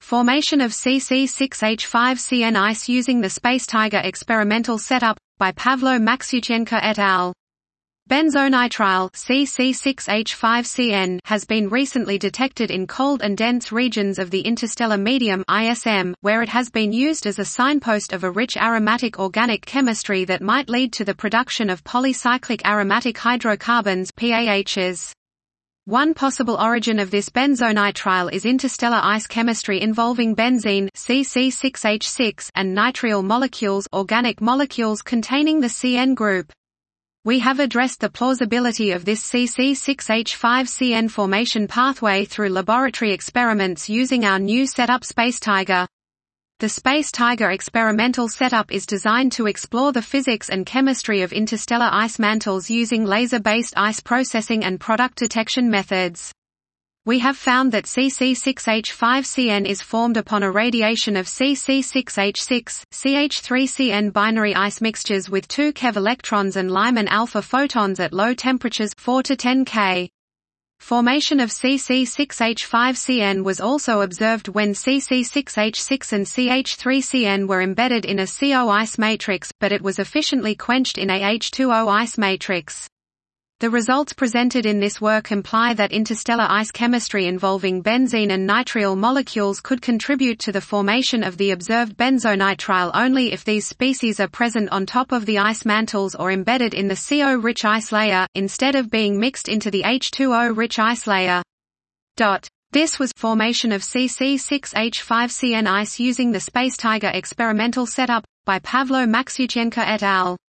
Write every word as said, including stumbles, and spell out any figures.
Formation of C C six H five C N ice using the Space Tiger experimental setup, by Pavlo Maksyuchenko et al. Benzonitrile C C six H five C N has been recently detected in cold and dense regions of the interstellar medium I S M, where it has been used as a signpost of a rich aromatic organic chemistry that might lead to the production of polycyclic aromatic hydrocarbons P A Hs. One possible origin of this benzonitrile is interstellar ice chemistry involving benzene C C six H six and nitrile molecules, organic molecules containing the C N group. We have addressed the plausibility of this C C six H five C N formation pathway through laboratory experiments using our new setup Space Tiger. The Space Tiger experimental setup is designed to explore the physics and chemistry of interstellar ice mantles using laser-based ice processing and product detection methods. We have found that C C six H five C N is formed upon irradiation of C C six H six, C H three C N binary ice mixtures with two keV electrons and Lyman alpha photons at low temperatures four to ten Kelvin. Formation of C C six H five C N was also observed when C C six H six and C H three C N were embedded in a C O ice matrix, but it was efficiently quenched in a H two O ice matrix. The results presented in this work imply that interstellar ice chemistry involving benzene and nitrile molecules could contribute to the formation of the observed benzonitrile only if these species are present on top of the ice mantles or embedded in the C O-rich ice layer, instead of being mixed into the H two O-rich ice layer. This was formation of C C six H five C N ice using the Space Tiger experimental setup, by Pavlo Maksyuchenko et al.